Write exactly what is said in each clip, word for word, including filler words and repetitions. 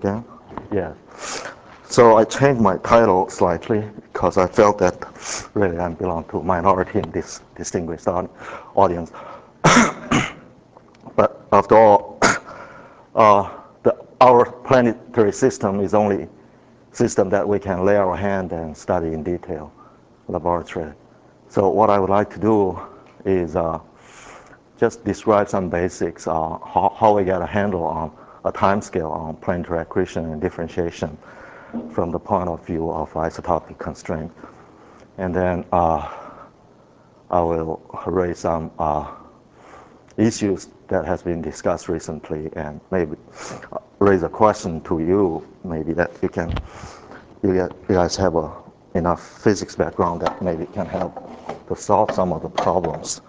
again. Yeah. So I changed my title slightly because I felt that really I belong to a minority in this distinguished audience. But after all, uh, the, our planetary system is only system that we can lay our hand and study in detail in laboratory. So what I would like to do is uh, just describe some basics, uh, how, how we get a handle on a time scale on planetary accretion and differentiation from the point of view of isotopic constraint. And then uh, I will raise some uh, issues that has been discussed recently and maybe raise a question to you, maybe that you can, you, get, you guys have a, enough physics background that maybe can help to solve some of the problems.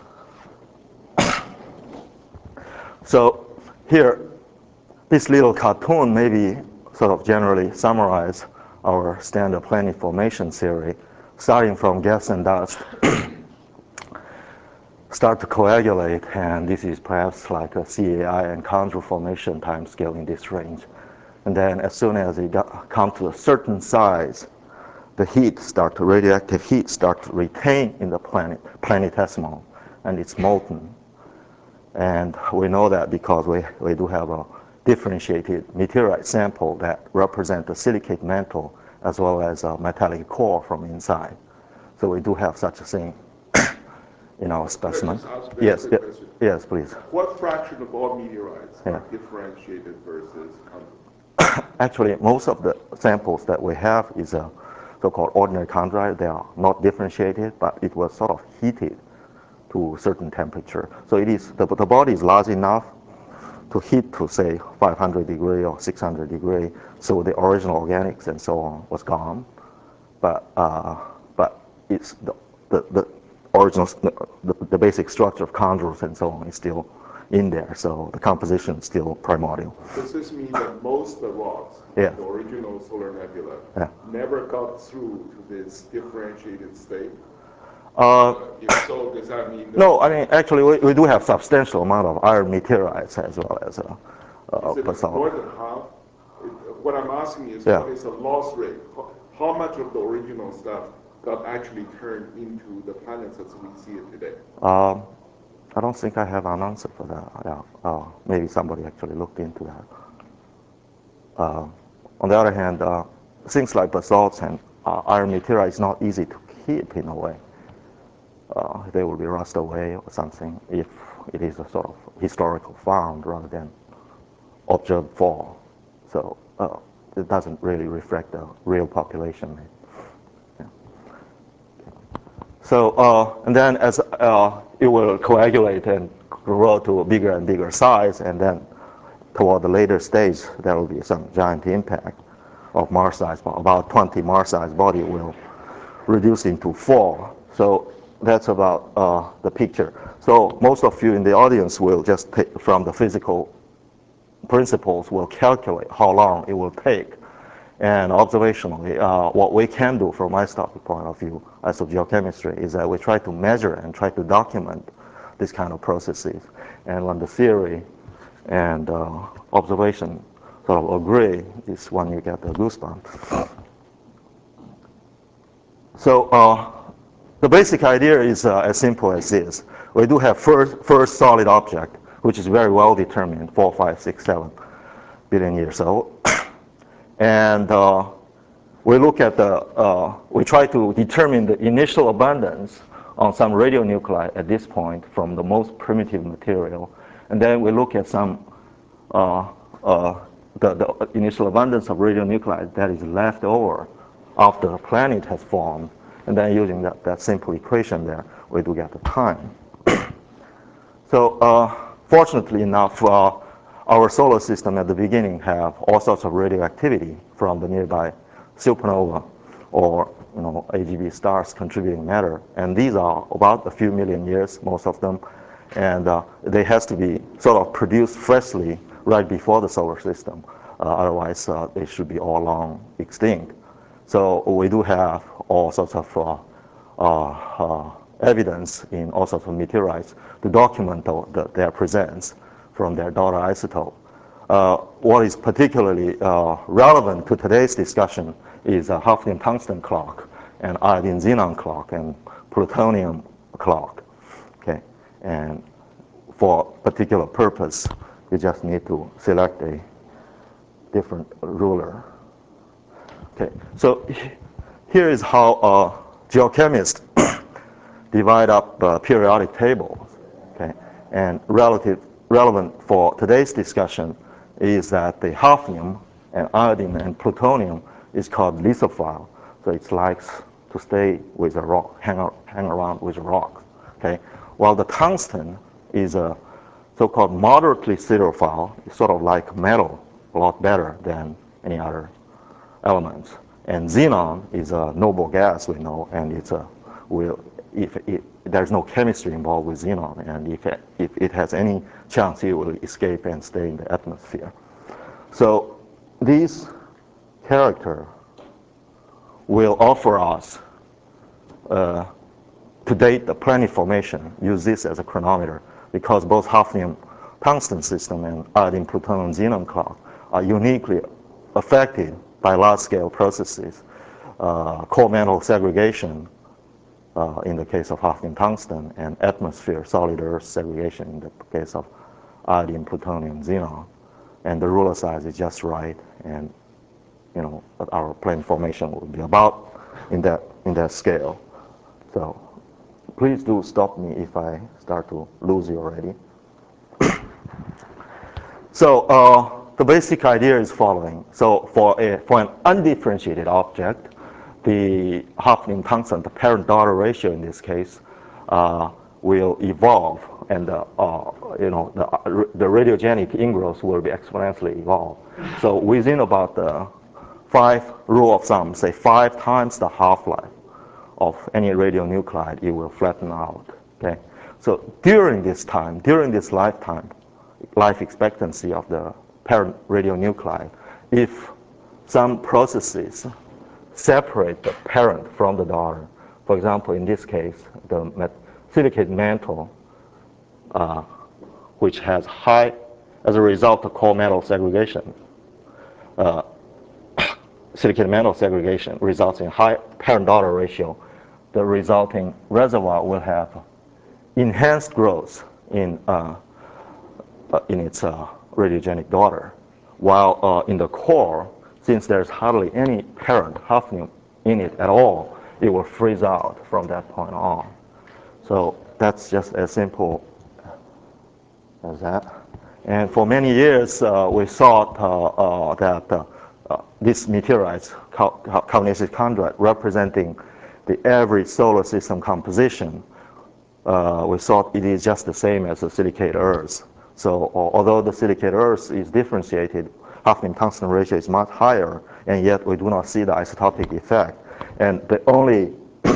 So here, this little cartoon maybe sort of generally summarize our standard planet formation theory, starting from gas and dust start to coagulate, and this is perhaps like a C A I and chondrule formation time scale in this range. And then as soon as it comes to a certain size, the heat start to, radioactive heat start to retain in the planet, planetesimal, and it's molten. And we know that because we, we do have a differentiated meteorite sample that represent the silicate mantle as well as a metallic core from inside. So we do have such a thing in our specimen. Yes, yes, yes, please. What fraction of all meteorites yeah. are differentiated versus chondrite? Actually, most of the samples that we have is a so-called ordinary chondrite. They are not differentiated, but it was sort of heated to a certain temperature. So it is the, the body is large enough to heat to say five hundred degree or six hundred degree. So the original organics and so on was gone, but uh, but it's the the, the original the, the basic structure of chondrules and so on is still in there. So the composition is still primordial. Does this mean that most of the rocks, yeah. the original solar nebula, yeah. never got through to this differentiated state? Uh, uh, if so, does that mean that no, I mean, actually, we, we do have substantial amount of iron meteorites as well as uh, uh, is it basalt. more than half? It, what I'm asking is, yeah. what is the loss rate? How, how much of the original stuff got actually turned into the planets as we see it today? Um, I don't think I have an answer for that. Yeah. Uh, maybe somebody actually looked into that. Uh, on the other hand, uh, things like basalts and uh, iron meteorite is not easy to keep in a way. Uh, they will be rust away or something if it is a sort of historical found rather than observed fall. So uh, it doesn't really reflect the real population. Yeah. So uh, and then as uh, it will coagulate and grow to a bigger and bigger size, and then toward the later stage there will be some giant impact of Mars-sized, about twenty Mars-sized body will reduce into four. So that's about uh, the picture. So most of you in the audience will just take from the physical principles will calculate how long it will take. And observationally, uh, what we can do from isotopic point of view, isogeochemistry, is that we try to measure and try to document this kind of processes. And when the theory and uh, observation sort of agree, is when you get the goosebumps. So uh, the basic idea is uh, as simple as this. We do have first, first solid object, which is very well determined, four, five, six, seven billion years old. And uh, we look at the, uh, we try to determine the initial abundance on some radionuclide at this point from the most primitive material. And then we look at some, uh, uh, the, the initial abundance of radionuclide that is left over after the planet has formed. And then using that, that simple equation there, we do get the time. So uh, fortunately enough, uh, our solar system at the beginning have all sorts of radioactivity from the nearby supernova or you know, A G B stars contributing matter. And these are about a few million years, most of them. And uh, they has to be sort of produced freshly right before the solar system. Uh, otherwise, uh, they should be all long extinct. So we do have all sorts of uh, uh, uh, evidence in all sorts of meteorites to document the, the, their presence from their daughter isotope. uh, what is particularly uh, relevant to today's discussion is a hafnium-tungsten clock, and iodine-xenon clock, and plutonium clock. Okay, and for particular purpose, you just need to select a different ruler. Okay, so here is how uh, geochemists divide up uh, periodic tables. Okay, and relative relevant for today's discussion is that the hafnium and iodine and plutonium is called lithophile. So it likes to stay with a rock, hang, out, hang around with a rock. Okay, while the tungsten is a so-called moderately siderophile. It's sort of like metal, a lot better than any other elements. And xenon is a noble gas, we know, and it's a will if it, there's no chemistry involved with xenon, and if it, if it has any chance, it will escape and stay in the atmosphere. So these characters will offer us uh, to date the planet formation. Use this as a chronometer, because both hafnium tungsten system and iodine plutonium xenon clock are uniquely affected by large-scale processes, uh, core mantle segregation uh, in the case of hafnium tungsten, and atmosphere solid earth segregation in the case of iodine plutonium xenon. And the ruler size is just right, and you know our planet formation will be about in that in that scale. So please do stop me if I start to lose you already. So uh, the basic idea is following. So for a for an undifferentiated object, the hafnium tungsten, the parent-daughter ratio in this case, uh, will evolve, and uh, uh, you know the, uh, the radiogenic ingrowth will be exponentially evolved. So within about the five rule of thumb, say five times the half-life of any radionuclide, it will flatten out. Okay, so during this time, during this lifetime, life expectancy of the parent radionuclide, if some processes separate the parent from the daughter, for example, in this case, the silicate mantle, uh, which has high, as a result of core metal segregation, uh, silicate mantle segregation results in high parent-daughter ratio, the resulting reservoir will have enhanced growth in uh, uh, in its uh, radiogenic daughter, while uh, in the core, since there's hardly any parent hafnium in it at all, it will freeze out from that point on. So that's just as simple as that. And for many years, uh, we thought uh, uh, that uh, uh, these meteorites, carbonaceous chondrite, representing the average solar system composition, uh, we thought it is just the same as the silicate Earth. So uh, although the silicate Earth is differentiated, hafnium-tungsten ratio is much higher, and yet we do not see the isotopic effect. And the only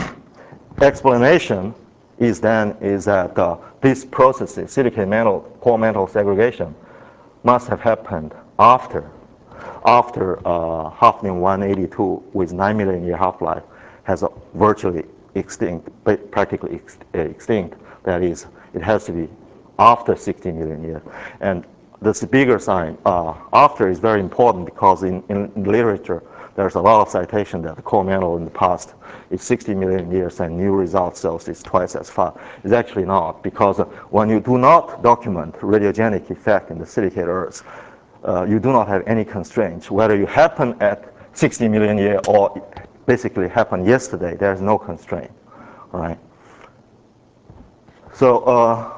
explanation is then is that uh, these processes, silicate mantle, core mantle segregation, must have happened after after uh, hafnium one eighty-two with nine million year half-life has a virtually extinct, practically ex extinct. That is, it has to be after sixty million years. And this bigger sign, uh, after, is very important, because in, in, in literature, there's a lot of citation that the core mantle in the past is sixty million years, and new results shows it's twice as far. It's actually not, because uh, when you do not document radiogenic effect in the silicate Earth, uh, you do not have any constraints. Whether you happen at sixty million years or basically happened yesterday, there's no constraint. All right. So, uh,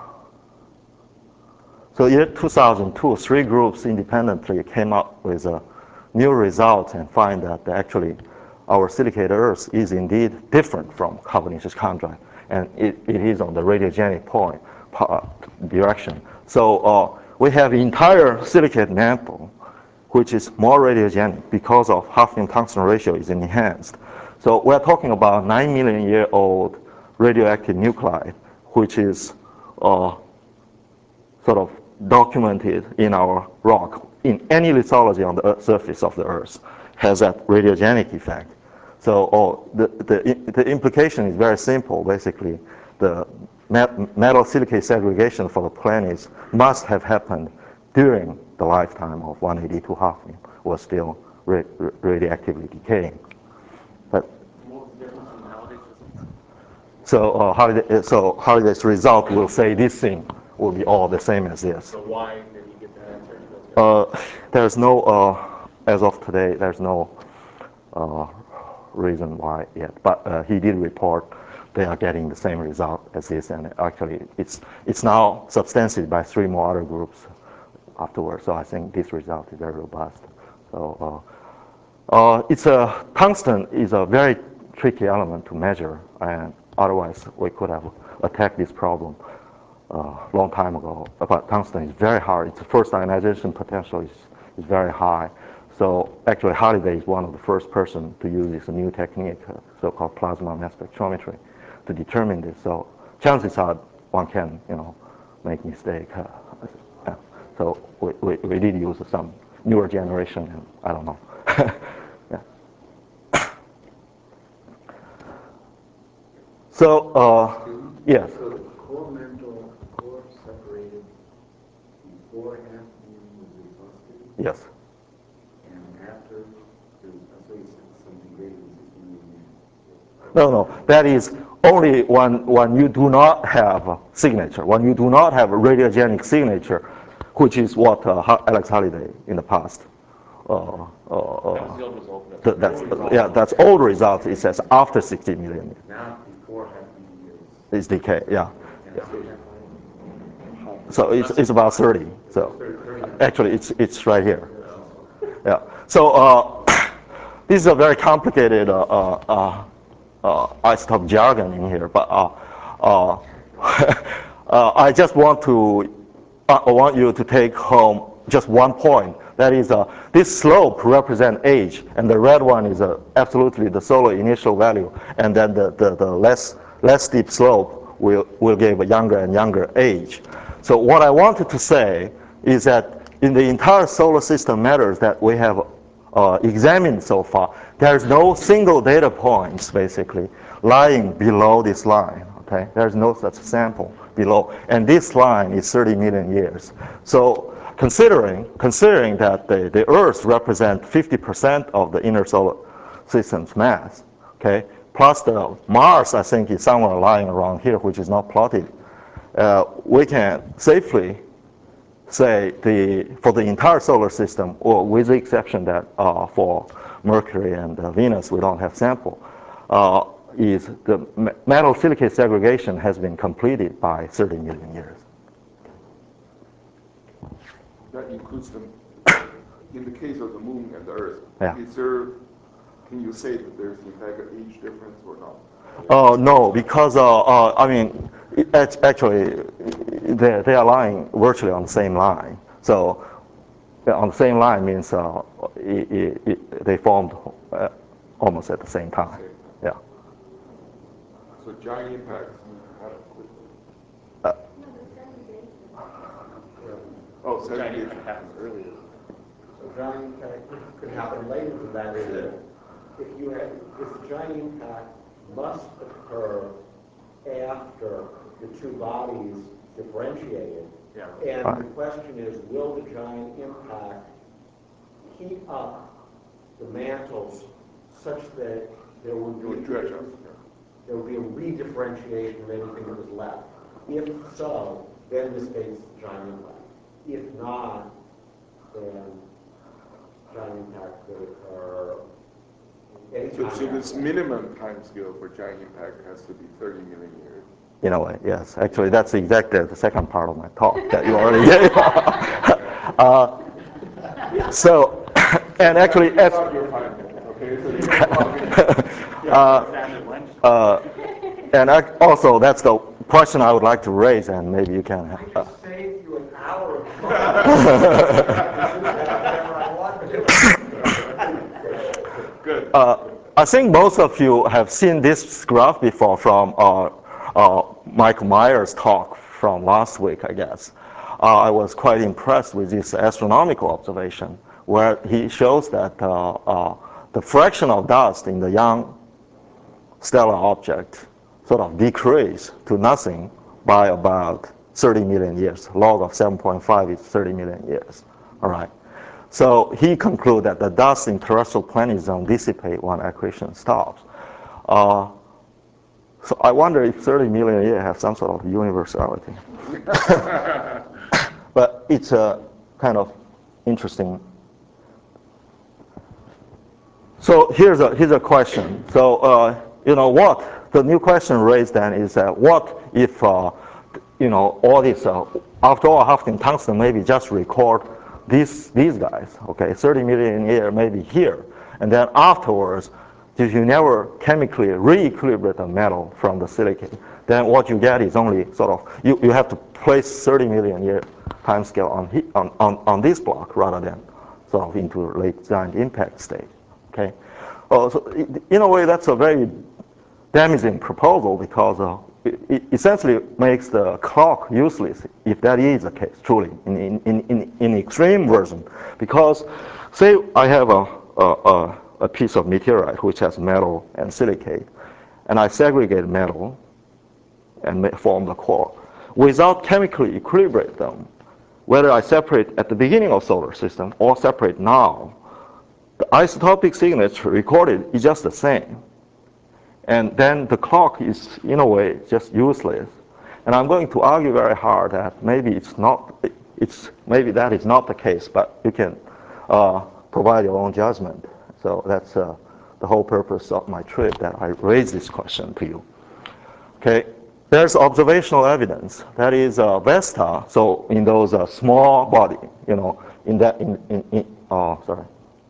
so year two thousand two, three groups independently came up with a new result and find that actually our silicate Earth is indeed different from carbonaceous chondrite, and it, it is on the radiogenic point uh, direction. So uh, we have entire silicate mantle, which is more radiogenic because of hafnium-tungsten ratio is enhanced. So we're talking about nine million year old radioactive nuclide, which is uh, sort of documented in our rock. In any lithology on the earth, surface of the Earth has that radiogenic effect. So oh, the, the, the implication is very simple. Basically, the metal silicate segregation for the planets must have happened during the lifetime of one eighty-two Hafnium was still ra radioactively decaying. But what was the difference in Halliday's result? so uh, Halliday, so Halliday's result will say this thing will be all the same as this. So why did he get that answer? Uh, there's no, uh, as of today, there's no uh, reason why yet. But uh, he did report they are getting the same result as this, and actually it's it's now substantiated by three more other groups afterwards. So I think this result is very robust. So uh, uh, it's a tungsten is a very tricky element to measure, and otherwise we could have attacked this problem a uh, long time ago. But tungsten is very hard. Its first ionization potential is, is very high. So actually Halliday is one of the first person to use this new technique, uh, so-called plasma mass spectrometry, to determine this. So chances are one can, you know, make mistake. Uh, yeah. So we, we, we did use some newer generation, and I don't know. Yeah. So uh, yes. So the core mental core separated before hafnium was exhausted, Yes. and after, there was, I saw you said something greater than sixty million years. No, no, that is only when, when you do not have a signature, when you do not have a radiogenic signature, which is what uh, Alex Halliday in the past. Uh, uh, That was the old result. th that's, yeah, that's old result. It says after sixty million years. Now before hafnium years. It's decay, yeah. And Yeah. after hafnium, So it's, it's about thirty. So actually, it's, it's right here. Yeah. So uh, this is a very complicated uh, uh, uh, uh, isotope jargon in here, but uh, uh, uh, I just want to uh, I want you to take home just one point. That is, uh, this slope represents age, and the red one is uh, absolutely the solar initial value, and then the, the, the less less steep slope will will give a younger and younger age. So what I wanted to say is that in the entire solar system matters that we have uh, examined so far, there's no single data points basically lying below this line. Okay, there's no such sample below, and this line is thirty million years. So considering considering that the, the Earth represents fifty percent of the inner solar system's mass, okay, plus the Mars I think is somewhere lying around here, which is not plotted. Uh, we can safely say the for the entire solar system, or with the exception that uh, for Mercury and uh, Venus we don't have sample, uh, is the metal silicate segregation has been completed by thirty million years. That includes the, in the case of the moon and the Earth, Yeah. is there, can you say that there's in fact an age difference or not? Uh, no, because uh, uh, I mean, it, actually, they they are lying virtually on the same line. So on the same line means uh, it, it, it, they formed uh, almost at the same time. Yeah. So giant impacts happen quickly. Uh, Oh, Giant segregation impact happens earlier. So giant impact could happen later than that. If if you have, if the giant impact must occur after the two bodies differentiated. Yeah. And Right. the question is, will the giant impact heat up the mantles such that there would It would be dredge up. there would be a redifferentiation of anything that was left? If so, then this states giant impact. If not, then giant impact could occur anytime. So, so this after. minimum time scale for giant impact has to be thirty million years. In a way, yes. Actually, that's exactly the second part of my talk that you already gave. uh, so, and actually, That's as, not your finding, okay? So you can probably- uh, uh, and I, also that's the question I would like to raise, and maybe you can. I Uh, just saved you an hour of time. Good. Uh, I think most of you have seen this graph before from uh, uh, Mike Myers' talk from last week, I guess. Uh, I was quite impressed with this astronomical observation, where he shows that uh, uh, the fraction of dust in the young stellar object sort of decrease to nothing by about thirty million years. Log of seven point five is thirty million years. All right. So he concluded that the dust in terrestrial planet zone dissipate when accretion stops. Uh, so I wonder if thirty million years have some sort of universality. But it's a kind of interesting. So here's a here's a question. So uh, you know what the new question raised then is that what if uh, you know all this uh, after all Hafnium tungsten maybe just record these these guys, okay, thirty million years maybe here, and then afterwards if you never chemically re-equilibrate the metal from the silicate, then what you get is only sort of you, you have to place thirty million year time scale on, on on on this block rather than sort of into late giant impact state. Okay, uh, so in a way that's a very damaging proposal because uh, it, it essentially makes the clock useless if that is the case truly in in in in extreme version. Because say I have a a, a piece of meteorite which has metal and silicate, and I segregate metal and form the core without chemically equilibrate them, whether I separate at the beginning of solar system or separate now. The isotopic signature recorded is just the same. And then the clock is, in a way, just useless. And I'm going to argue very hard that maybe it's not, it's, maybe that is not the case, but you can uh, provide your own judgment. So that's uh, the whole purpose of my trip, that I raise this question to you. Okay, there's observational evidence. That is uh, Vesta, so in those uh, small body, you know, in that, in, in, in oh, sorry.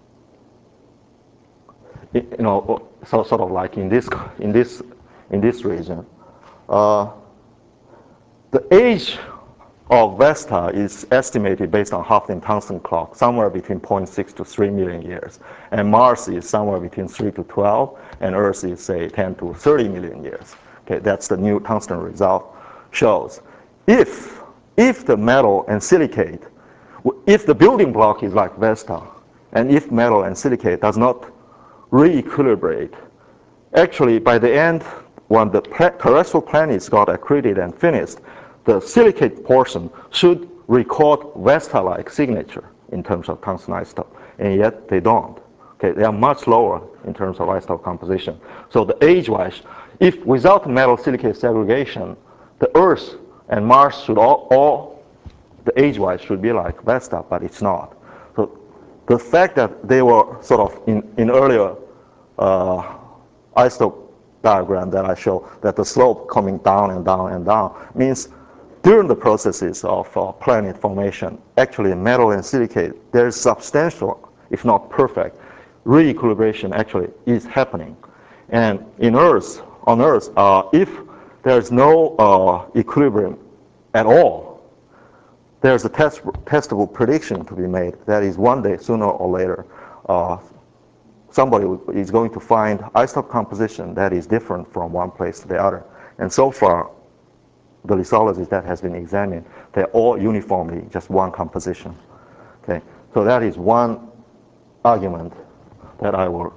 You know, so sort of like in this in this in this region, uh, the age of Vesta is estimated based on Hafnium tungsten clock somewhere between zero point six to three million years, and Mars is somewhere between three to twelve, and Earth is say ten to thirty million years. Okay, that's the new tungsten result shows. If if the metal and silicate, if the building block is like Vesta, and if metal and silicate does not re-equilibrate. Actually, by the end, when the terrestrial planets got accreted and finished, the silicate portion should record Vesta-like signature in terms of tungsten isotope, and yet they don't. Okay, they are much lower in terms of isotope composition. So the age-wise, if without metal silicate segregation, the Earth and Mars should all, all the age-wise should be like Vesta, but it's not. So the fact that they were sort of in, in earlier uh, isotope diagram that I show, that the slope coming down and down and down means during the processes of uh, planet formation, actually metal and silicate, there is substantial, if not perfect, re-equilibration actually is happening. And in Earth, on Earth, uh, if there's no uh, equilibrium at all, there's a test, testable prediction to be made. That is one day, sooner or later, uh, somebody is going to find isotope composition that is different from one place to the other. And so far, the lithologies that has been examined, they're all uniformly just one composition. Okay, so that is one argument that I will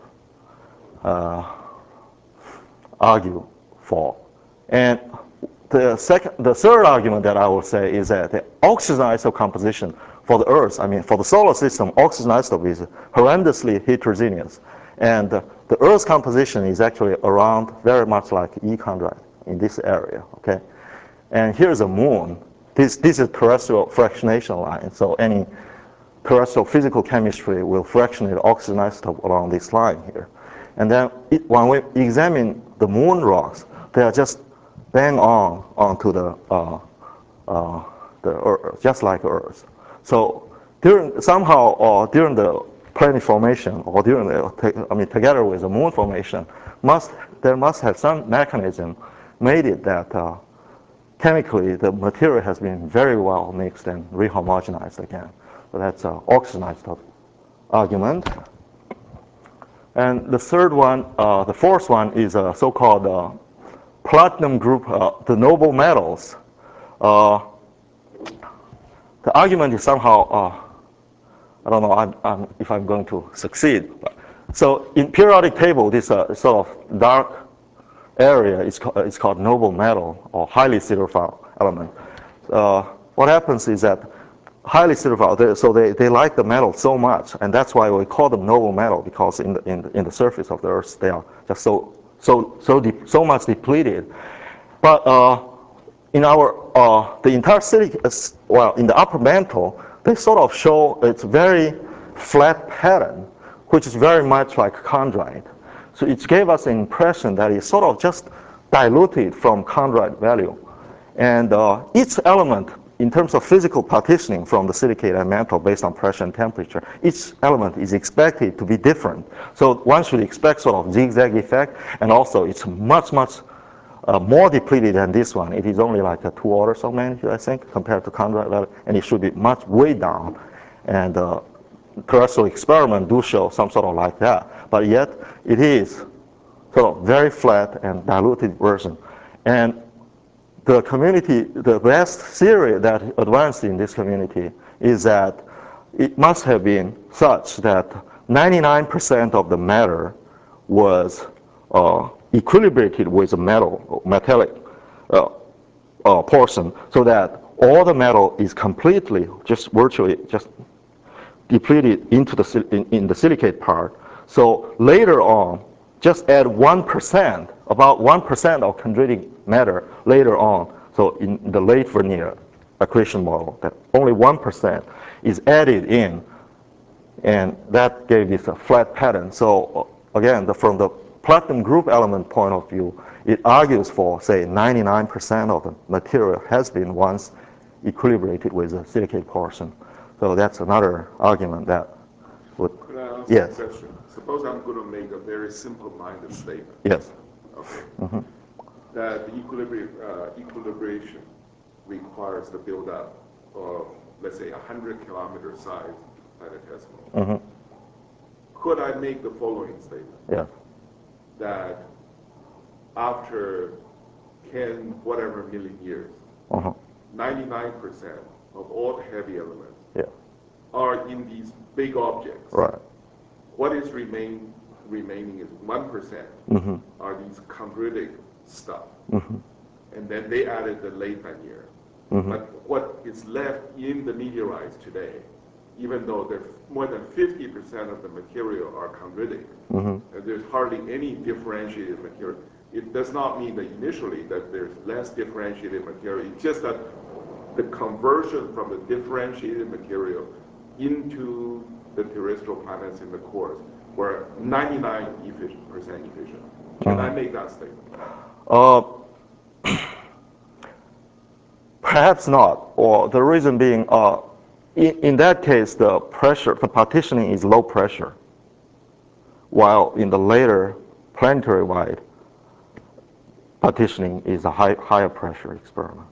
uh, argue for. And the second, the third argument that I will say is that the oxygen isotope composition for the Earth, I mean for the solar system, oxygen isotope is horrendously heterogeneous, and uh, the Earth's composition is actually around very much like E chondrite in this area. Okay, and here's a moon. This this is terrestrial fractionation line. So any terrestrial physical chemistry will fractionate oxygen isotope along this line here, and then it, when we examine the moon rocks, they are just bang on onto the uh, uh, the Earth, just like Earth. So during somehow or during the planet formation, or during the I mean together with the moon formation, must there must have some mechanism made it that uh, chemically the material has been very well mixed and rehomogenized again. So that's an oxygen isotope argument. And the third one, uh, the fourth one is a so-called uh, platinum group, uh, the noble metals. Uh, the argument is somehow, uh, I don't know I'm, I'm, if I'm going to succeed. So in periodic table, this uh, sort of dark area is, ca is called noble metal or highly siderophile element. Uh, what happens is that highly acidophile. They, so they, they like the metal so much, and that's why we call them noble metal, because in the, in the, in the surface of the Earth they are just so so so de- so much depleted. But uh, in our uh, the entire city, well, in the upper mantle, they sort of show it's very flat pattern, which is very much like chondrite. So it gave us an impression that it's sort of just diluted from chondrite value. And uh, each element, in terms of physical partitioning from the silicate and mantle based on pressure and temperature, each element is expected to be different. So one should expect sort of zigzag effect, and also it's much, much uh, more depleted than this one. It is only like a two orders of magnitude, I think, compared to chondrite value, and it should be much way down. And uh, terrestrial experiments do show some sort of like that, but yet it is sort of very flat and diluted version. And the community, the best theory that advanced in this community is that it must have been such that ninety-nine percent of the matter was uh, equilibrated with the metal, metallic uh, uh, portion, so that all the metal is completely, just virtually, just depleted into the in, in the silicate part. So later on, just add one percent, about one percent of chondritic matter later on. So in the late Vernier accretion model, that only one percent is added in, and that gave this a flat pattern. So again, the, from the platinum group element point of view, it argues for, say, ninety-nine percent of the material has been once equilibrated with the silicate portion. So that's another argument that would. Could I ask Yes. a question? Suppose I'm going to make a very simple-minded statement. Yes. Okay. Mm-hmm. That the equilibri uh, equilibration requires the buildup of, let's say, a hundred kilometer size planetesimals. Mm-hmm. Could I make the following statement? Yeah. That after ten whatever million years, Uh-huh. ninety-nine percent of all the heavy elements Yeah. are in these big objects. Right. What is remain, remaining is one percent Mm-hmm. are these chondritic stuff. Mm-hmm. And then they added the late Vernier. Mm-hmm. But what is left in the meteorites today, even though there's more than fifty percent of the material are chondritic, Mm-hmm. and there's hardly any differentiated material. It does not mean that initially that there's less differentiated material. It's just that the conversion from the differentiated material into the terrestrial planets in the cores were ninety-nine percent efficient. Can I make that statement? Uh, perhaps not, or the reason being, uh, in, in that case, the pressure, the partitioning is low pressure, while in the later planetary wide, partitioning is a high, higher pressure experiment.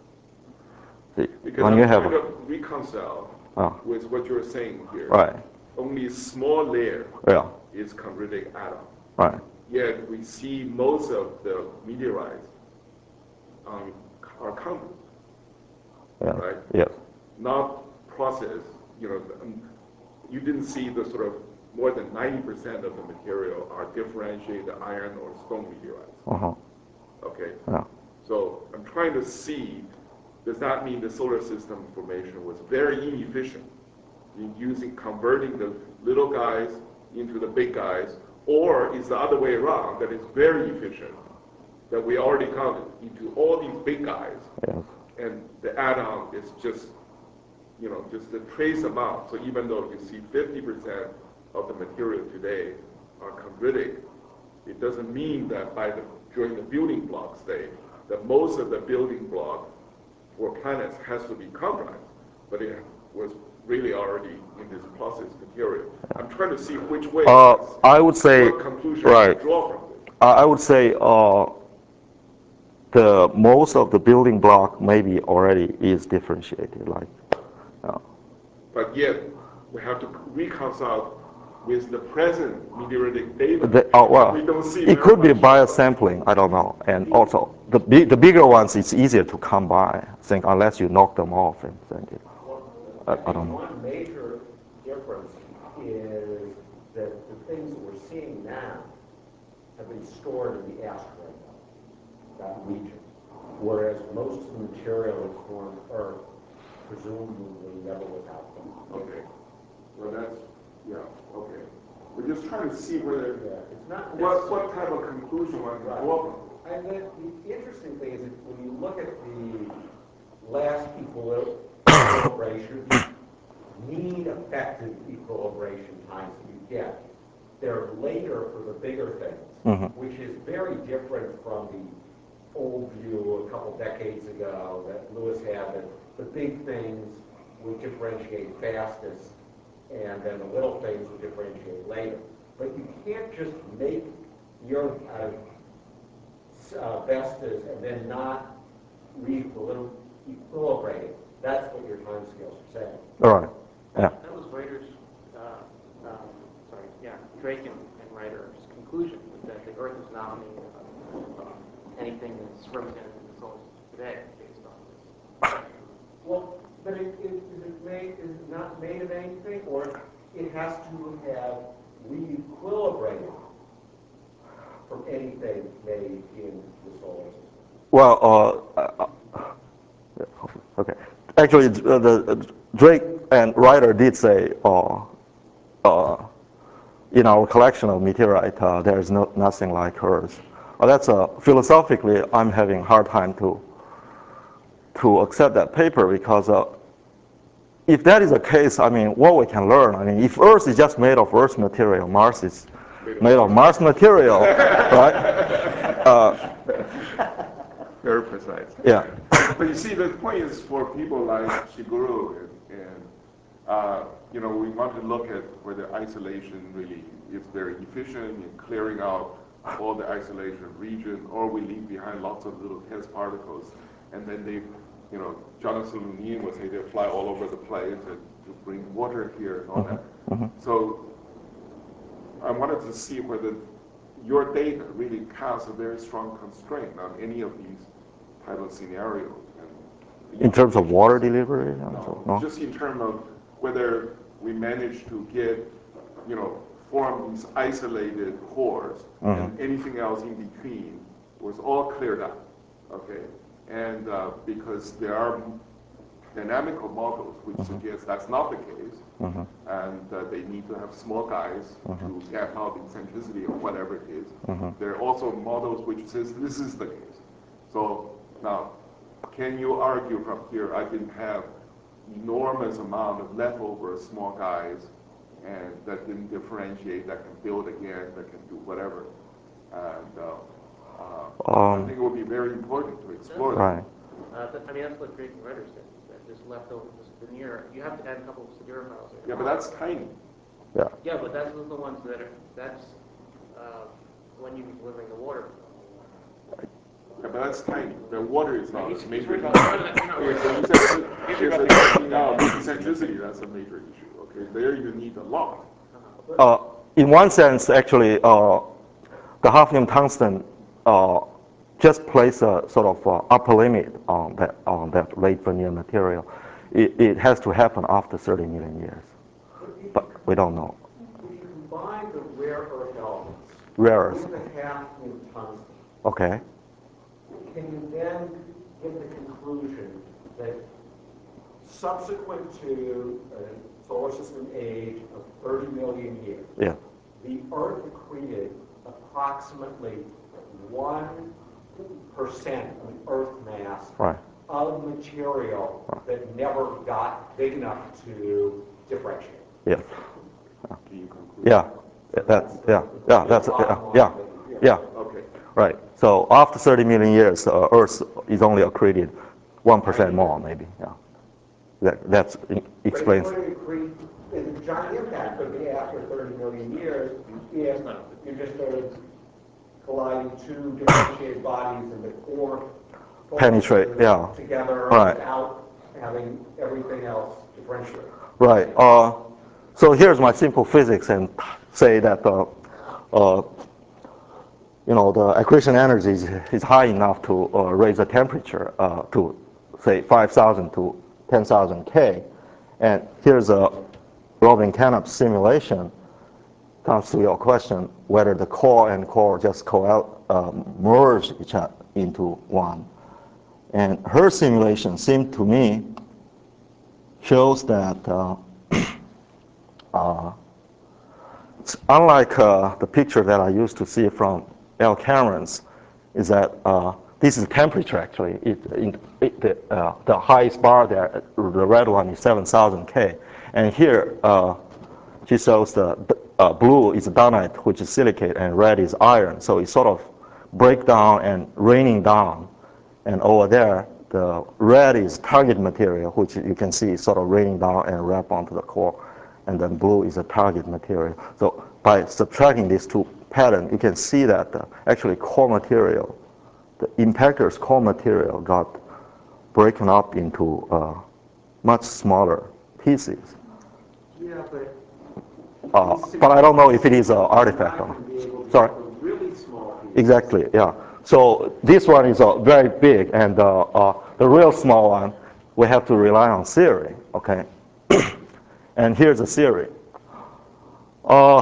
See, Because when I'm you have trying a, to reconcile Oh. with what you're saying here. right, Only a small layer yeah, is chondritic atom. right, Yet we see most of the meteorites um, are chondrites, yeah, right? yes, Not processed. You know, um, you didn't see the sort of more than ninety percent of the material are differentiated iron or stone meteorites. uh-huh, Okay. yeah. So I'm trying to see, does that mean the solar system formation was very inefficient in using, converting the little guys into the big guys, or is the other way around, that it's very efficient, that we already counted into all these big guys, Yes. and the add-on is just, you know, just a trace amount. So even though you see fifty percent of the material today are chondritic, it doesn't mean that by the, during the building block stage, that most of the building block for planets has to be chondrite, but it was really already in this process material. I'm trying to see which way. Uh, I would say, what conclusion right. to draw from this. I I would say uh, the most of the building block maybe already is differentiated, like. Uh, But yet, we have to reconcile with the present meteoritic data. the, oh, well, we don't see it very could be much. biosampling, I don't know. And also, the big, the bigger ones, it's easier to come by, I think, unless you knock them off and think it. I, I don't know. One major difference is that the things that we're seeing now have been stored in the asteroid belt, that region, whereas most of the material that formed Earth presumably never without them. Okay. Well, that's, yeah, okay. We're just trying to see whether, Yeah, it's not what, necessarily- what type of conclusion one can Right. go up with. And then the interesting thing is that when you look at the last equili- equilibration, mean effective equilibration times that you get, they're later for the bigger things, Mhm. which is very different from the old view a couple decades ago that Lewis had, that the big things would differentiate fastest and then the little things would differentiate later. But you can't just make the Earth out of uh, Vestas and then not re-equilibrate it. That's what your time scales are saying. All right. Yeah. That was Ryder's, uh, um, sorry, yeah, Drake and, and Ryder's conclusion was that the Earth is not made of uh, anything that's represented in the solar system today, based on this. Well, but it, it, is it made, is it not made of anything, or it has to have re-equilibrated from anything made in the solar system? Well, uh, uh, okay. Actually, uh, the uh, Drake and Ryder did say, uh, uh, in our collection of meteorite, uh, there is no, nothing like Earth. Uh, that's uh, philosophically, I'm having a hard time to to accept that paper because uh, if that is the case, I mean, what we can learn, I mean, if Earth is just made of Earth material, Mars is made of Mars material, right? Uh, Very precise. yeah. But you see, the point is for people like Shigeru and, and uh, you know, we want to look at whether isolation really is very efficient in clearing out all the isolation region, or we leave behind lots of little test particles, and then they, you know, Jonathan Lunin would say they fly all over the place and to bring water here and all that. Mm-hmm. So I wanted to see whether your data really casts a very strong constraint on any of these type of scenarios. And In terms of water delivery? no, No? just in terms of whether we manage to get, you know, form these isolated cores, Mm-hmm. and anything else in between was all cleared up, okay? And uh, because there are dynamical models which Mm-hmm. suggest that's not the case, Mm-hmm. and uh, they need to have small guys Mm-hmm. to gap out the eccentricity or whatever it is. Mm-hmm. There are also models which says this is the case. So now, can you argue from here, I can have enormous amount of leftover small guys and that didn't differentiate, that can build again, that can do whatever. And uh, uh, Um, I think it would be very important to explore Right. that. Uh, but, I mean, that's what Drake and Ryder said, is that this leftover, this veneer, you have to add a couple of siderophiles there. Yeah, but that's tiny. Yeah. Yeah, but that's the ones that are, that's uh, when you're delivering the water. Yeah, but that's tiny. The water is not He's- a he's major worried issue. about- no, no, no, no. Okay, so you said He's there's worried a about taking out of eccentricity, that's a major issue. Okay, there you need a lot. Uh, in one sense, actually, uh, the hafnium tungsten uh, just place a sort of uh, upper limit on that on that late veneer material. It, it has to happen after thirty million years, but we don't know. If you combine the rare earth elements Rare earth. with the hafnium tungsten, Okay. can you then get the conclusion that subsequent to a solar system age of thirty million years, Yeah. the Earth accreted approximately one percent of the Earth mass Right. of material that never got big enough to differentiate? Yeah. Can you conclude? Yeah. That's yeah. Yeah. That's yeah. Yeah. Yeah. Okay. Right. So after thirty million years, uh, Earth is only accreted one percent more, maybe. Yeah. That that's explains. But it would accrete, the giant impact could be after thirty million years if you're just sort of colliding two differentiated bodies and the core Penetrate, focuses yeah. together Right. without having everything else differentiate. Right. Uh, so here's my simple physics, and say that uh, uh, you know the accretion energy is, is high enough to uh, raise the temperature uh, to say five thousand to ten thousand K, and here's a Robin Canup simulation. Comes to your question whether the core and core just co out um, merge each other into one, and her simulation seemed to me shows that uh, uh, unlike uh, the picture that I used to see from L. Cameron's, is that uh, this is temperature actually. It, it, it, the, uh, the highest bar there, the red one is seven thousand K. And here uh, she shows the uh, blue is downite, which is silicate, and red is iron. So it sort of break down and raining down. And over there, the red is target material, which you can see is sort of raining down and wrap onto the core. And then blue is a target material. So by subtracting these two patterns, you can see that uh, actually core material, the impactor's core material got broken up into uh, much smaller pieces. Yeah, but Uh, but I don't know if it is an artifact or not. Sorry? really small pieces. Exactly, yeah. So this one is uh, very big, and uh, uh, the real small one, we have to rely on theory, okay? And here's the theory. Uh,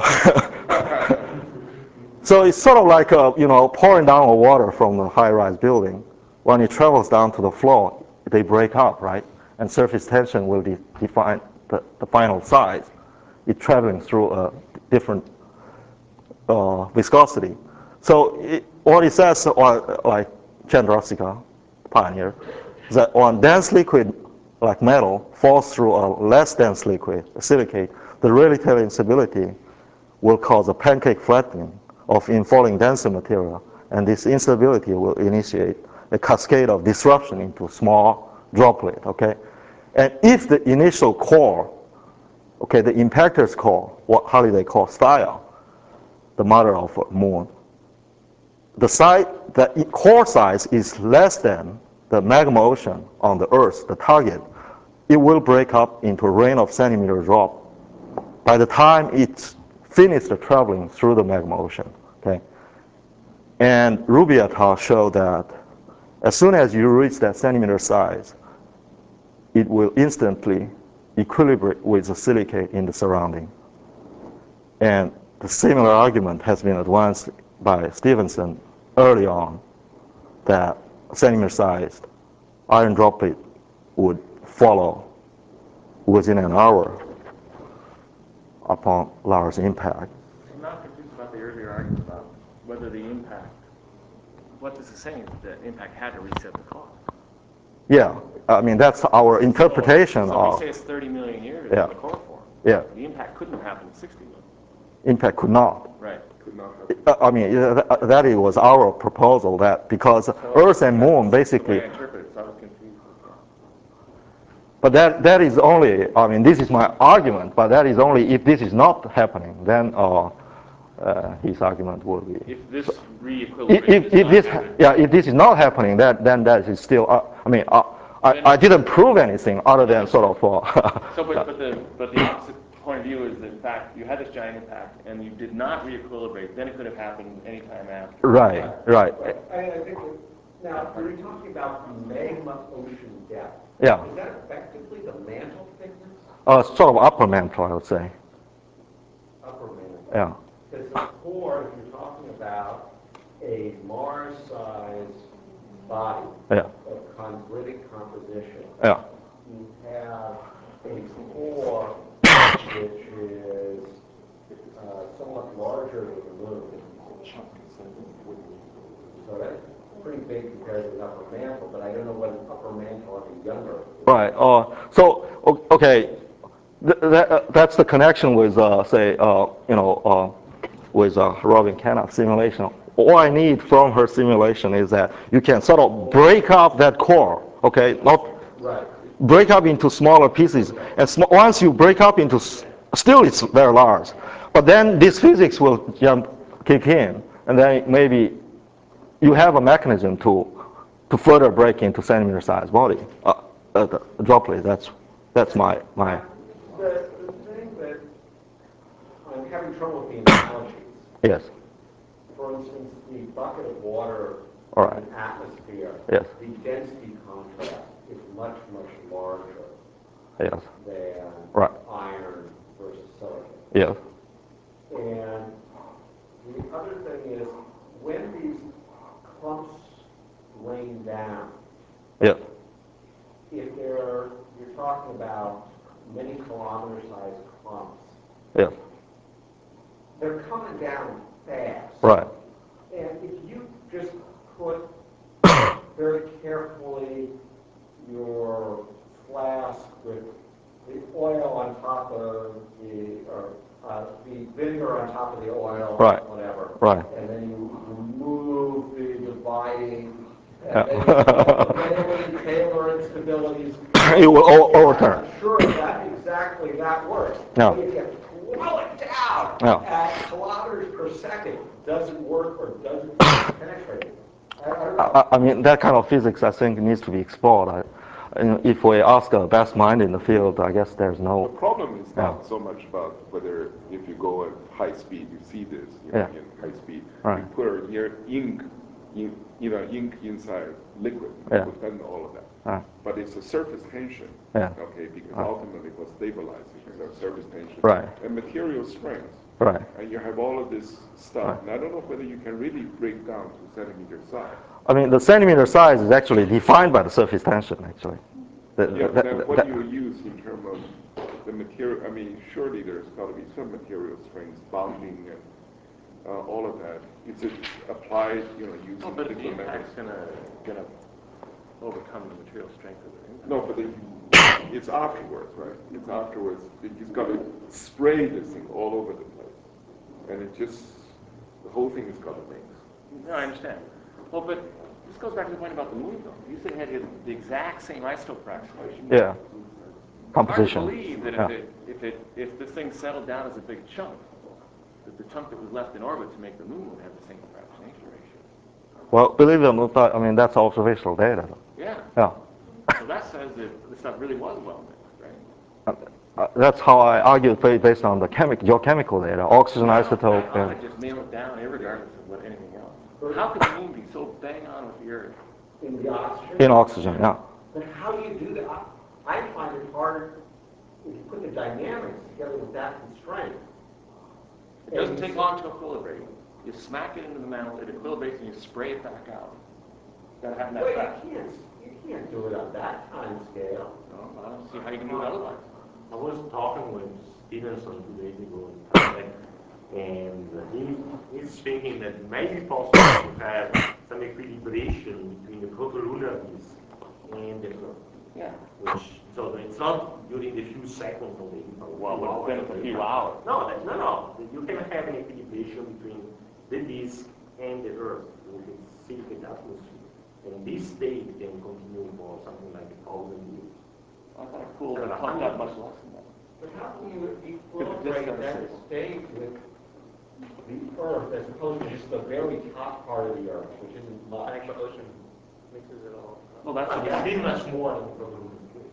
so it's sort of like, uh, you know, pouring down water from a high-rise building. When it travels down to the floor, they break up, right? And surface tension will de define the, the final size. It's traveling through a different uh, viscosity. So it, what it says, uh, like Chandrasekhar, pioneer, is that when dense liquid like metal falls through a less dense liquid, silicate, the relative instability will cause a pancake flattening of infalling denser material, and this instability will initiate a cascade of disruption into small droplet, okay? And if the initial core, okay, the impactor's core, what Halliday calls style, the mother of a moon, the size, the core size is less than the magma ocean on the Earth, the target, it will break up into a rain of centimeter drop by the time it's finished traveling through the magma ocean, okay? And Ruby et al. Showed that as soon as you reach that centimeter size, it will instantly equilibrate with the silicate in the surrounding. And the similar argument has been advanced by Stevenson early on, that centimeter-sized iron droplet would follow within an hour upon large impact. I'm not confused about the earlier argument about whether the impact, what this is saying is that the impact had to reset the core. Yeah, I mean, that's our interpretation so, so of... if we say it's thirty million years yeah. in the core form, yeah. the impact couldn't have happened in sixty million. Impact could not. Right. Could not have. I mean, that, that was our proposal, that because So Earth and Moon the basically... way I interpret it, so I was confused. But that, that is only, I mean, this is my argument, but that is only if this is not happening, then uh, uh, his argument will be... If this so, re-equilibrating if, is if not this, happening, yeah, if this is not happening, that, then that is still, uh, I mean, uh, I, I didn't prove anything other than sort of... Uh, so, but, but, the, but the opposite point of view is that, in fact, you had this giant impact, and you did not re-equilibrate, then it could have happened any time after. right, right. I, I think that, now, we were talking about magma ocean depth. Yeah. Is that effectively the mantle thickness? Uh, sort of upper mantle, I would say. Upper mantle. Yeah. Because the core, if you're talking about a Mars-sized body Yeah. of chondritic composition, Yeah. you have a core which is uh, somewhat larger than the moon. So that's pretty big compared to an upper mantle, but I don't know what an upper mantle on a younger. Right. Uh, so, o- okay, Th that, uh, that's the connection with, uh, say, uh, you know, uh, with uh, Robin Cannon's simulation. All I need from her simulation is that you can sort of break up that core, okay, not Right. break up into smaller pieces. And sm once you break up into, s still it's very large, but then this physics will jump, kick in, and then maybe you have a mechanism to to further break into centimeter-sized body, uh, uh, the droplet. That's that's my my. The, the thing that I'm having trouble with the analogies. Yes. For instance, the bucket of water All right. in an atmosphere, Yes. the density contrast is much, much larger Yes. than Right. iron versus silicon. Yes. And the other thing is, when these clumps rain down, Yes. if they're, you're talking about many kilometer-sized clumps. Yeah. They're coming down fast. Right. And if you just put very carefully your flask with the oil on top of the, or uh, the vinegar on top of the oil, right. whatever, right. and then you remove the dividing, and Yeah. then you failing Taylor instabilities. It will o- overturn. I'm sure that exactly that works. Yeah. But if you throw it down Yeah. at kilometers per second, does it work or does it penetrate? I, I don't know. I, I mean, that kind of physics, I think, needs to be explored. I, and if we ask the best mind in the field, I guess there's The no. problem is not Yeah. so much about whether if you go at high speed, you see this, you know, Yeah. in high speed. Right. You put here ink, in, you know, ink inside liquid, Yeah. it would done all of that. Uh, But it's a surface tension, Yeah. okay, because Uh. ultimately what's stabilizing is our surface tension. Right. And material strength. right. And you have all of this stuff. Right. And I don't know whether you can really break down to centimeter size. I mean, the centimeter size is actually defined by the surface tension, actually. The- Yeah, the- but then the- what the- do you use in terms of the material? I mean, surely there's got to be some material strengths, bonding, and uh, all of that. Is it applied, you know, using No, but the particular impact's methods? gonna, gonna overcome the material strength of the impact. No, but the, it's afterwards, right? It's afterwards. He's got to spray this thing all over the place, and it just the whole thing has got to mix. No, I understand. Well, but this goes back to the point about the moon, though. You said it had the exact same isotope fraction. Yeah. Hard to Composition. believe that Yeah. if it, if it, if this thing settled down as a big chunk, that the chunk that was left in orbit to make the moon would have the same fractionation ratio. Well, believe it or not, I mean, that's observational data. Yeah. Yeah. So that says that the stuff really was well mixed, right? Uh, that's how I argue ba- based on the chemic, your chemical data, oxygen I isotope. thought I And, just nail it down regardless of what anything else. How could the moon be so bang on with the Earth? In the oxygen? in oxygen, yeah. But how do you do that? I, I find it hard if you put the dynamics together with that constraint. It doesn't take long to equilibrate. You smack it into the mantle, it equilibrates, and you spray it back out. Gotta happen that Well, fast. you can't, you can't do it on that time scale. No, I don't see how you can do it otherwise. I was talking with Stevenson two days ago in Caltech, and he is thinking that it may be possible to have some equilibration between the protolunar disk and the Earth. Yeah. Which, so it's not during the few seconds or maybe a Well, few hours. then it's a few hours. No, that, no, no. You can have an equilibration between the disk and the Earth with its silicate atmosphere. And this state can continue for something like a thousand years. I thought it cooled and pumped out much less than that. But how can you But the equilibrate distance that is- state with the Earth as opposed to just the very top part of the Earth, which isn't much? I think the ocean mixes it all. Well, that's But what it's been much more than the protolunar disk.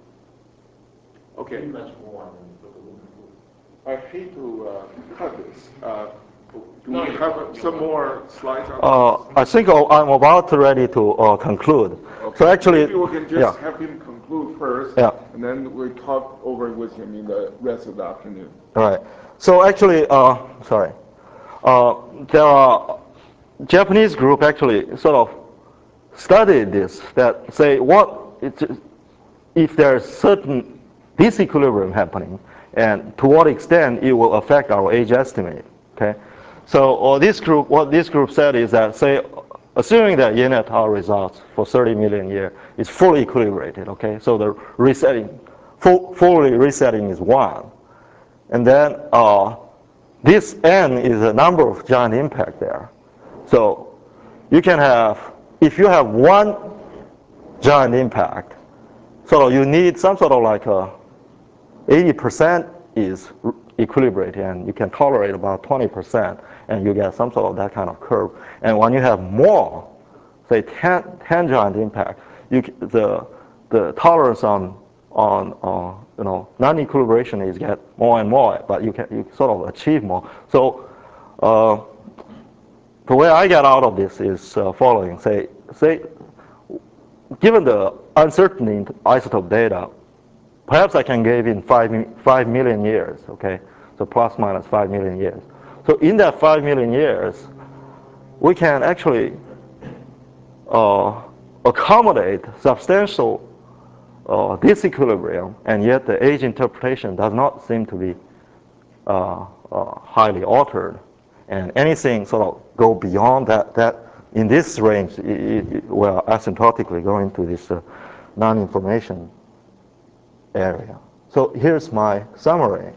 Okay. Been much more than the protolunar disk. I hate to uh, cut this. Uh, do No, we you- have some more slides on Uh, this? I think uh, I'm about to ready to uh, conclude. Okay. So actually, Maybe we can just yeah. have him conclude first, Yeah. and then we talk over with him in the rest of the afternoon. All right. So actually, uh, sorry, uh, there are Japanese group actually sort of studied this. That say what it, if there's certain disequilibrium happening, and to what extent it will affect our age estimate. Okay. So uh, this group, what this group said is that say, assuming that Yin-et-al results for thirty million years is fully equilibrated. Okay. So the resetting, full, fully resetting is one. And then uh, this n is the number of giant impact there. So you can have, if you have one giant impact, so you need some sort of like a eighty percent is equilibrated, and you can tolerate about twenty percent, and you get some sort of that kind of curve. And when you have more, say ten, ten giant impact, you, the, the tolerance on on uh, you know non-equilibration is get more and more, but you can you sort of achieve more. So uh, the way I get out of this is uh, following: say say given the uncertainty in isotope data, perhaps I can give in five five million years. Okay, so plus minus five million years. So in that five million years, we can actually uh, accommodate substantial uh, disequilibrium, and yet the age interpretation does not seem to be uh, uh, highly altered. And anything sort of go beyond that, that in this range, it, it, well, asymptotically going to this uh, non-information area. So here's my summary.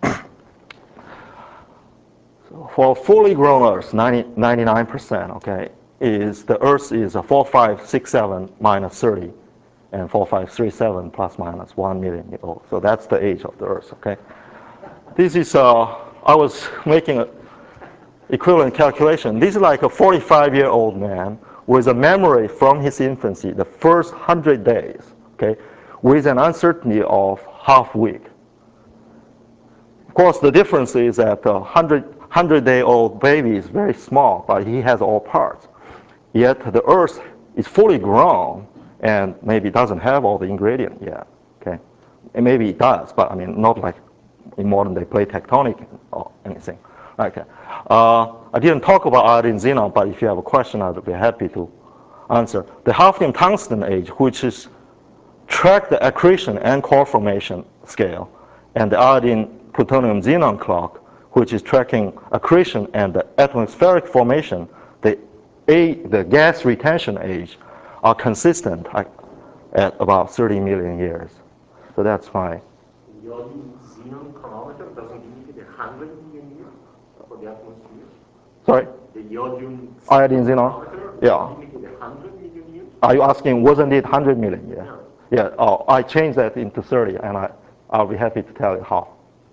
So for fully grown Earth, ninety, ninety-nine percent, okay, is the Earth is a four five six seven minus thirty, and four five three seven plus minus one million years old. So that's the age of the Earth, okay? This is, uh, I was making an equivalent calculation. This is like a forty-five-year-old man with a memory from his infancy, the first one hundred days, okay, with an uncertainty of half week. Of course, the difference is that a one hundred-day-old baby is very small, but he has all parts. Yet the Earth is fully grown and maybe doesn't have all the ingredients yet, okay? And maybe it does, but I mean, not like in modern day plate tectonic or anything. Okay. Uh, I didn't talk about iodine xenon, but if you have a question, I'd be happy to answer. The hafnium tungsten age, which is track the accretion and core formation scale, and the iodine plutonium xenon clock, which is tracking accretion and the atmospheric formation, the a the gas retention age, are consistent at about thirty million years. So that's my. The iodine xenon chronometer doesn't indicate one hundred million years for the atmosphere. Sorry? The iodine Iodine xenon? chronometer Yeah. doesn't indicate one hundred million years. Are you asking, wasn't it one hundred million? Yeah. Yeah. Yeah. Oh, I changed that into thirty, and I, I'll be happy to tell you how.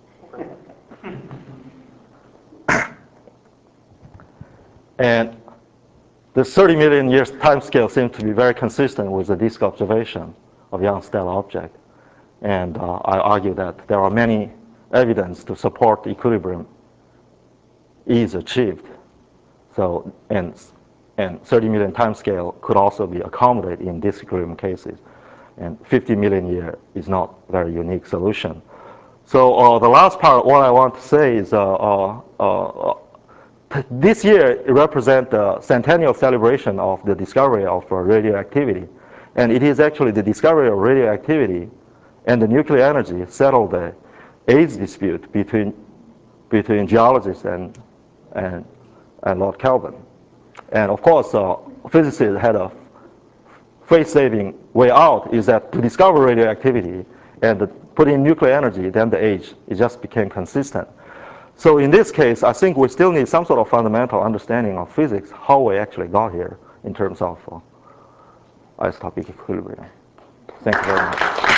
And the thirty million years time scale seems to be very consistent with the disk observation of young stellar object. And uh, I argue that there are many evidence to support equilibrium is achieved. So, and, and thirty million time scale could also be accommodated in disequilibrium cases. And fifty million year is not a very unique solution. So uh, the last part, what I want to say is uh, uh, uh, this year represents the centennial celebration of the discovery of uh, radioactivity. And it is actually the discovery of radioactivity and the nuclear energy settled the age dispute between, between geologists and, and, and Lord Kelvin. And of course, uh, physicists had a face-saving way out is that to discover radioactivity and put in nuclear energy, then the age, it just became consistent. So in this case, I think we still need some sort of fundamental understanding of physics, how we actually got here in terms of uh, isotopic equilibrium. Thank you very much.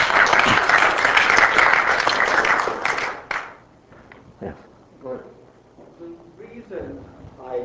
Yes. Good. The reason I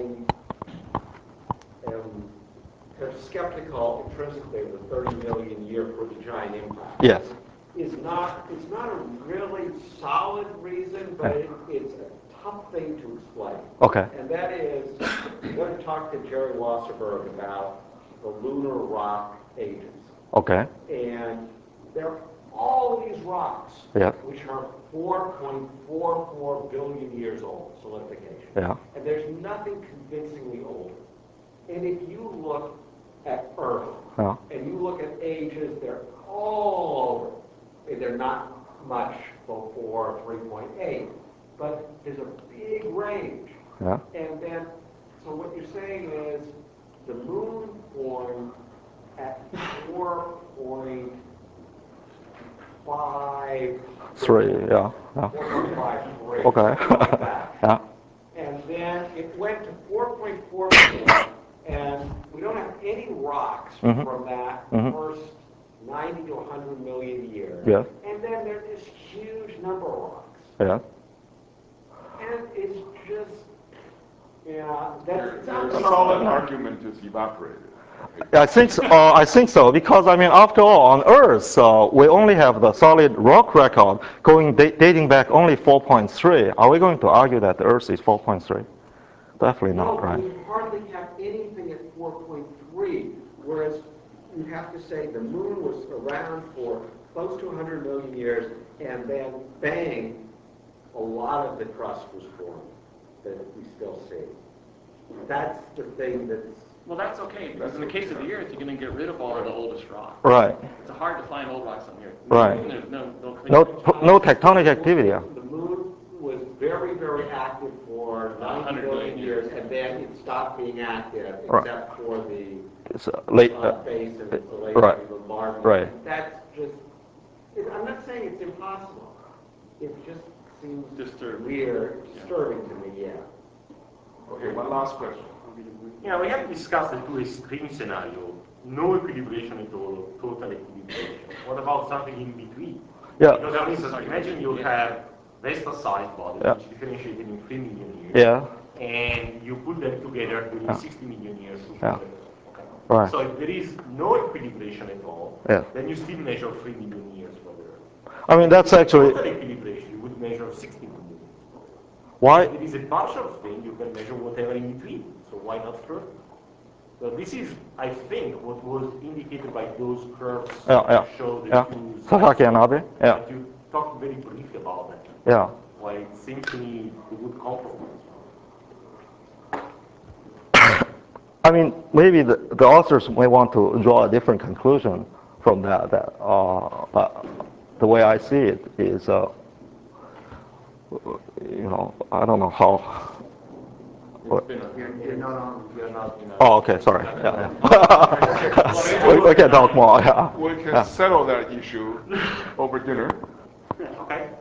am kind of skeptical intrinsically of the thirty million year protogiant impact Yes. is not, it's not a really solid reason, but it, it's a tough thing to explain. Okay. And that is, I'm going to talk to Jerry Wasserberg about the lunar rock ages. Okay. And there are all these rocks, Yeah. which are four point four four billion years old, solidification. Yeah. And there's nothing convincingly older. And if you look at Earth, Yeah. and you look at ages, they're all over. And they're not much before three point eight, but there's a big range. Yeah. And then, so what you're saying is the moon formed at four point five. Three. Yeah. Yeah. four point five three. Okay. Something like that. Yeah. And then it went to four point four four, and we don't have any rocks Mhm. from that Mhm. first ninety to one hundred million years. Yeah. And then there's this huge number of rocks. Yeah. And it's just, yeah, that's, Your, it's your not solid argument is evaporated. I think so, uh, I think so because I mean after all on Earth uh, we only have the solid rock record going da dating back only four point three. Are we going to argue that the Earth is four point three? Definitely No, not, right? we hardly have anything at four point three, whereas you have to say the moon was around for close to one hundred million years, and then bang, a lot of the crust was formed that we still see. That's the thing that's Well, that's okay, because in the case of the Earth, you're going to get rid of all of the oldest rock. Right. It's hard to find old rocks on the Earth. Right. The moon, there's no, no, No, clear- no tectonic activity. Yeah. The moon was very, very active for one ninety hundred million million years, years. and then it stopped being active, Right. except for the It's uh, late. uh, Uh, base and the late right. bombardment. Right. And that's just, it, I'm not saying it's impossible. It just seems Disturbing. weird, disturbing to me, yeah. Okay, one last question. Yeah, we have discussed the two extreme scenario, no equilibration at all, total equilibration. What about something in between? Yeah. Because for instance, imagine you have Vesta-sized bodies, Yeah. which differentiated in three million years. Yeah. And you put them together during Yeah. sixty million years. Yeah. Okay. Right. So if there is no equilibration at all, Yeah. then you still measure three million years for the Earth. I mean, that's actually Total equilibration, you would measure sixty million. why. If it is a partial thing, you can measure whatever in between. So why not thirty? So this is, I think, what was indicated by those curves Yeah, yeah, that show the yeah. two Sasaki and Abe. Yeah. But you talked very briefly about that. Yeah. Why it seems to me a good compromise. I mean, maybe the, the authors may want to draw a different conclusion from that. That uh, uh, the way I see it is, uh, you know, I don't know how. It's been a- You're, you're not on, you're not, you know. Oh, okay, sorry. Yeah, yeah. we, we can talk more. Yeah. We can Yeah. settle that issue over dinner. Okay.